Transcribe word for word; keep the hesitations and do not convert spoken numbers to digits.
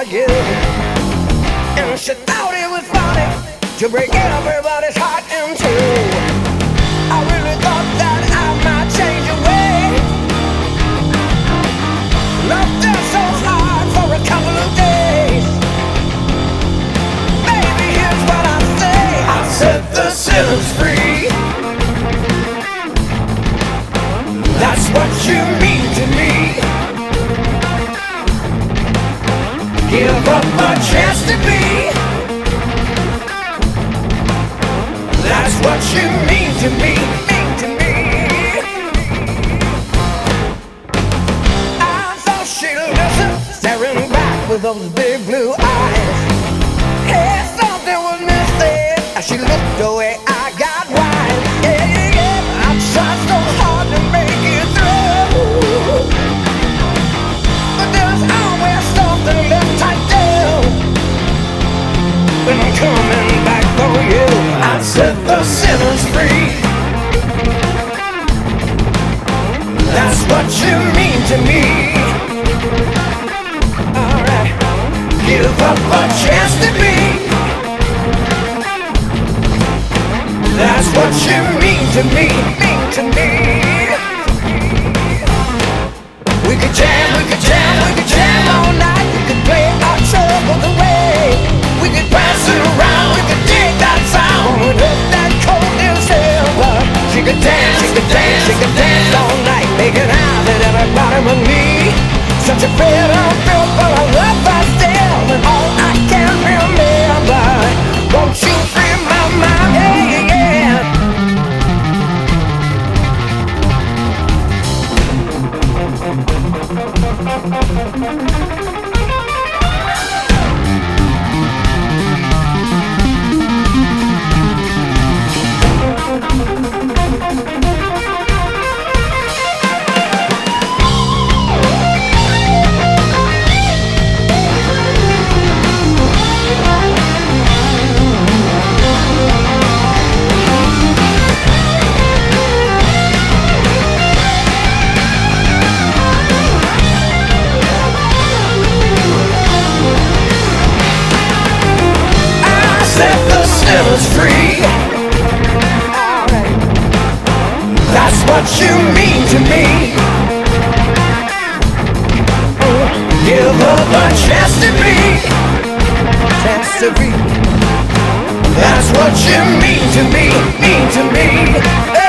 you. And she thought it was funny to break everybody's heart in two. I really thought that I might change your way. Loved her so hard for a couple of days. Baby, here's what I say: I set the sinners free. That's what you mean to me. Give up a chance to be. That's what you mean to me, mean to me. I thought she'd listen, staring back with those big blue eyes. Hey, something was missing as she looked the way I got wise. Yeah, yeah, yeah. I tried so hard to make it through, but there's always something left tight down. When I'm coming back for you, I set the sinners free. That's what you mean to me. Alright, give up a chance to be. That's what you mean to me, mean to me. We could jam, we could jam, we could jam all night. We could play our troubles away. We could pass it around, we could dig that sound. We'd hook that cold December. She could dance, she could dance, she could dance all night, making eyes at everybody but me. Such a bitter feel for a love I still, and all I can remember. Won't you free my mind? Yeah, yeah. Sinners free. Alright. That's what you mean to me. Give up a chance to be. Chance to be. That's what you mean to me, mean to me.